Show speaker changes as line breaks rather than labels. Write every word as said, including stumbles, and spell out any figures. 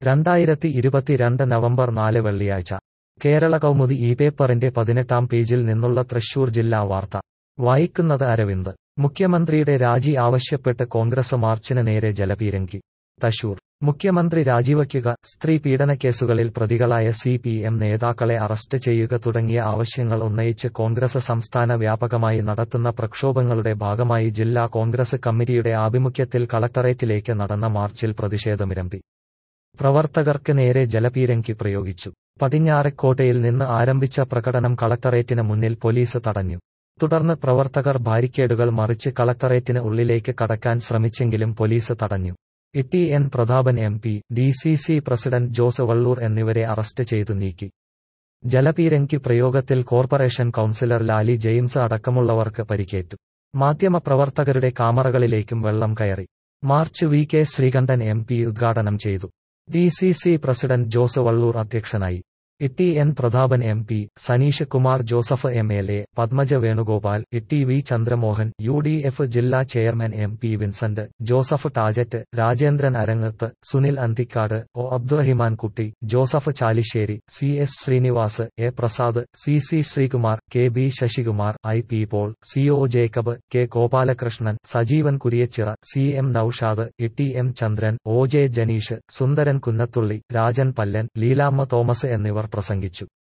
രണ്ടായിരത്തി ഇരുപത്തിരണ്ട് നവംബർ നാല് വെള്ളിയാഴ്ച കേരള കൗമുദി ഈ പേപ്പറിന്റെ പതിനെട്ടാം പേജിൽ നിന്നുള്ള തൃശൂർ ജില്ലാ വാർത്ത വായിക്കുന്നത് അരവിന്ദ്. മുഖ്യമന്ത്രിയുടെ രാജി ആവശ്യപ്പെട്ട് കോൺഗ്രസ് മാർച്ചിന് നേരെ ജലപീരങ്കി. തശൂർ മുഖ്യമന്ത്രി രാജിവയ്ക്കുക, സ്ത്രീ പീഡനക്കേസുകളിൽ പ്രതികളായ സി പി എം നേതാക്കളെ അറസ്റ്റ് ചെയ്യുക തുടങ്ങിയ ആവശ്യങ്ങൾ ഉന്നയിച്ച് കോൺഗ്രസ് സംസ്ഥാന വ്യാപകമായി നടത്തുന്ന പ്രക്ഷോഭങ്ങളുടെ ഭാഗമായി ജില്ലാ കോൺഗ്രസ് കമ്മിറ്റിയുടെ ആഭിമുഖ്യത്തിൽ കളക്ടറേറ്റിലേക്ക് നടന്ന മാർച്ചിൽ പ്രതിഷേധമിരമ്പി. പ്രവർത്തകർക്ക് നേരെ ജലപീരങ്കി പ്രയോഗിച്ചു. പടിഞ്ഞാറെക്കോട്ടയിൽ നിന്ന് ആരംഭിച്ച പ്രകടനം കളക്ടറേറ്റിന് മുന്നിൽ പോലീസ് തടഞ്ഞു. തുടർന്ന് പ്രവർത്തകർ ബാരിക്കേഡുകൾ മറിച്ച് കളക്ടറേറ്റിന് ഉള്ളിലേക്ക് കടക്കാൻ ശ്രമിച്ചെങ്കിലും പോലീസ് തടഞ്ഞു. T N Prathapan M P, D C C president Jose Vallur എന്നിവരെ അറസ്റ്റ് ചെയ്തു നീക്കി. ജലപീരങ്കി പ്രയോഗത്തിൽ കോർപ്പറേഷൻ കൗൺസിലർ ലാലി ജെയിംസ് അടക്കമുള്ളവർക്ക് പരിക്കേറ്റു. മാധ്യമപ്രവർത്തകരുടെ കാമറകളിലേക്കും വെള്ളം കയറി. March V K Sreekandan M P ഉദ്ഘാടനം ചെയ്തു. D C C president Jose Vallur അധ്യക്ഷനായി. T N Prathapan M P, Saneesh Kumar Joseph M L A, Padmaja Venugopal, T V Chandramohan, U D F ജില്ലാ chairman M P Vincent, Joseph Tajet, Rajendran Arangath, Sunil Anthikad, O Abdurahiman Kutty, Joseph Chalissery, C S Sreenivas, A Prasad, C C Sreekumar, K B Sasikumar, I P Paul, C O Jacob, K Gopalakrishnan, Sajeevan Kuriachira, C M Noushad, T M Chandran, O J Janeesh, Sundaran Kunnathully, Rajan Pallan, Leelamma Thomas എന്നിവർ പ്രസംഗിച്ചു.